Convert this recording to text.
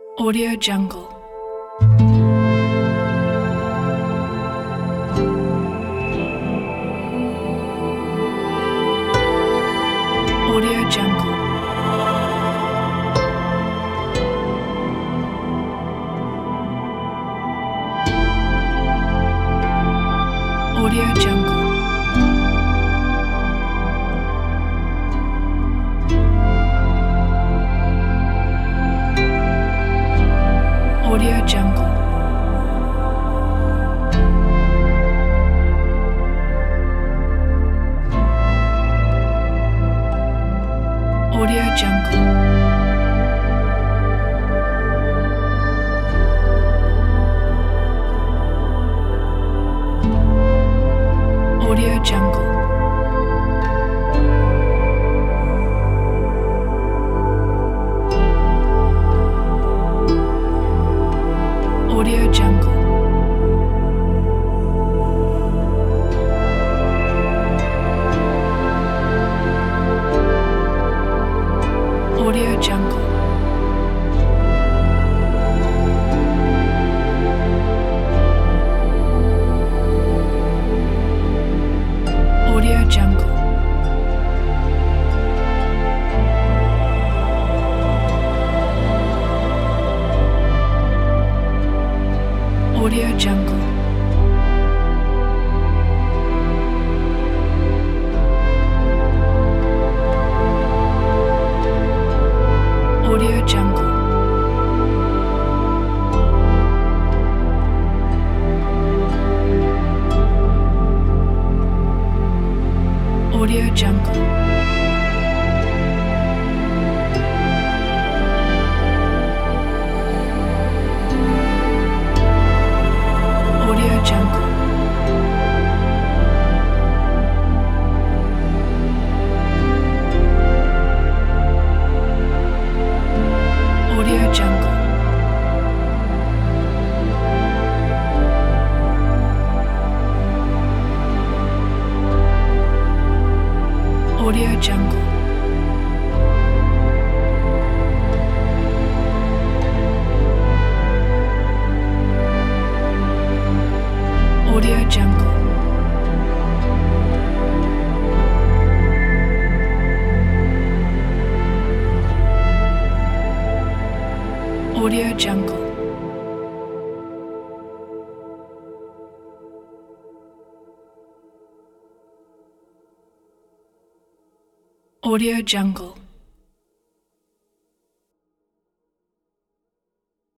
Audio Jungle. Audio Jungle. Audio Jungle. Audio Jungle. Audio Jungle. Audio Jungle. Audio Jungle. Audio Jungle. Audio Jungle. Audio Jungle. Audio Jungle. Audio Jungle. Audio Jungle. Audio Jungle. Audio Jungle. Audio Jungle. Audio Jungle. Audio Jungle.